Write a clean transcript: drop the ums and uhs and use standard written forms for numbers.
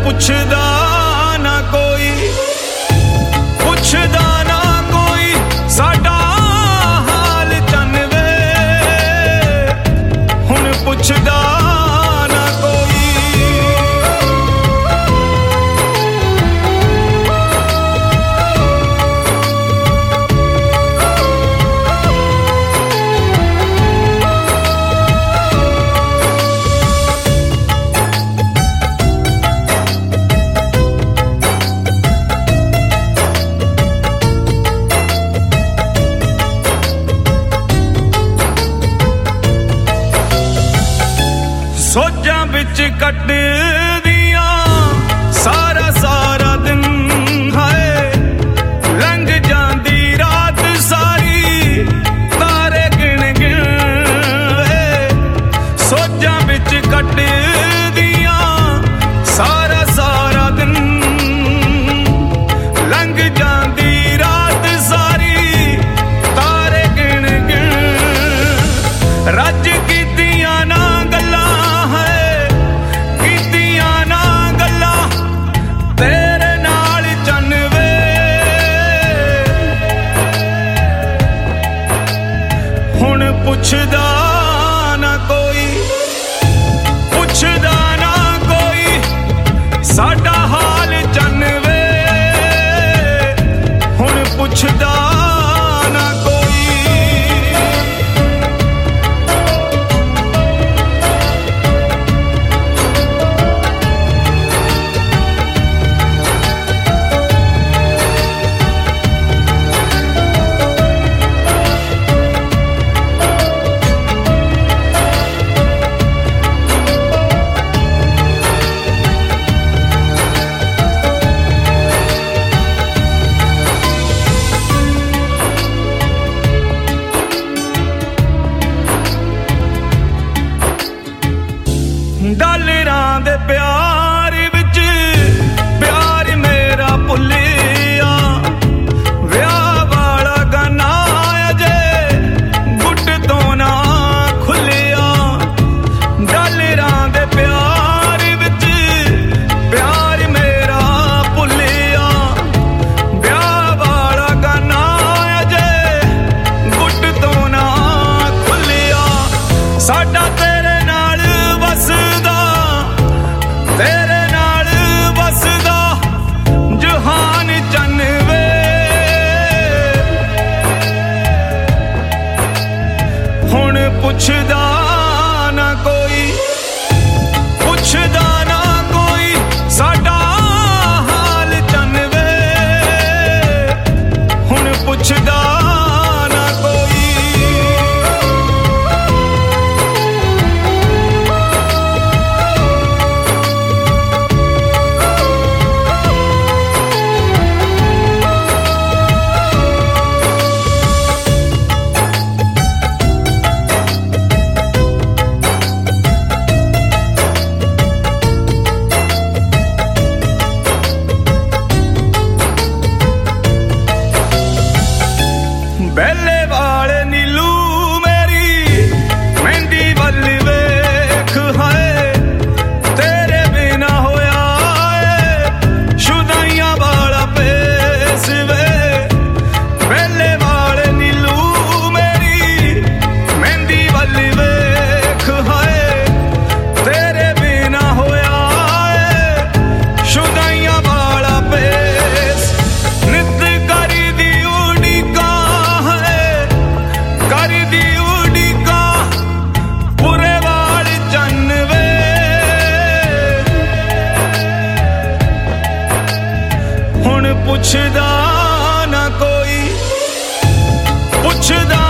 पुछदा ना कोई, पुछदा ना कोई साडा हाल चनवे, हुण पुछदा ना कोई। सोचां विच कटदियां सारा सारा दिन, हाय लंघ जांदी रात सारी तारे गिण गिण। सोचां विच कटदियां सारा सारा दिन, लंघ जांदी रात सारी तारे गिण गिण। रज कीतियां ना गल्लां तेरे नाल चनवे, हुण पुछदा ना कोई, पुछदा ना कोई साडा हाल चनवे, हुण पुछदा ना कोई। डालरां दे प्यार विच प्यार मेरा भुलिया, विआह वाला गाना अजे गुट तो ना खुलिया। डालरां दे प्यार विच प्यार मेरा भुलिया, विआह वाला गाना अजे गुट तो ना खुलिया। साडा तेरे नाल वसदा, तेरे नाल वसदा जहान चनवे, हुण पुछदा ना कोई, पुछदा ना कोई साडा हाल चनवे, हुण पुछदा ना कोई। बेले वाले नीलू मेरी मेहंदी वल वेख, हाय तेरे बिना होया है शुदाइयां वाला पेस वे। बेले वाले नीलू मेरी मेहंदी वल वेख, हाय तेरे बिना होया है शुदाइयां वाला पेस। नित करी दी उड़ीका, कर दी उड़ीका पूरे वाल चनवे, हुण पुछदा ना कोई, पुछदा